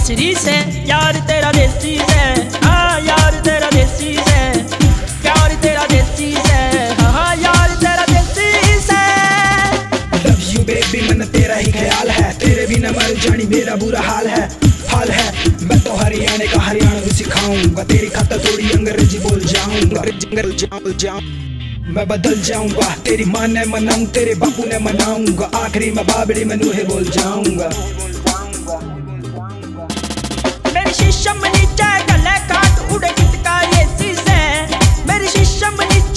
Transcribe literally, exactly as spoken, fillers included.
शरीर से यार तेरा देसी से, हाँ यार तेरा देसी से, प्यार तेरा देसी से, हाँ यार तेरा देसी से। लव यू बेबी मन तेरा ही ख्याल है, तेरे बिना मर जानी मेरा बुरा हाल है, हाल है। मैं तो हरियाणा का हरियाणा भी सिखाऊंगा, तेरी खाता थोड़ी अंग्रेजी बोल जाऊंगा, अंग्रेजी जाऊं जाऊं मैं बदल जाऊंगा। तेरी माँ ने मनाऊं तेरे बापू ने मनाऊंगा, आखिरी में बाबड़ी में नूहे बोल जाऊंगा। मेरी शीशम नीचे गले काट उड़े कितका ये सी से, मेरी शीशम नीचे